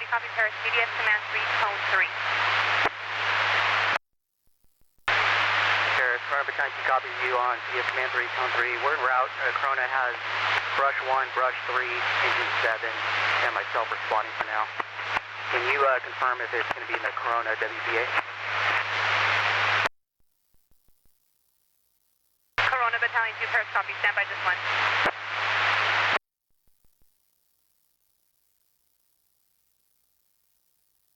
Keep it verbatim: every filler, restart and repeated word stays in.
copy Paris, C D S Command three, Cone three. Paris, Corona Battalion two copies you on C D S Command three, Cone three. We're en route. Uh, Corona has brush one, brush three, engine seven, and myself responding for now. Can you uh, confirm if it's going to be in the Corona W P A? Corona Battalion two, Paris, copy. Stand by just one.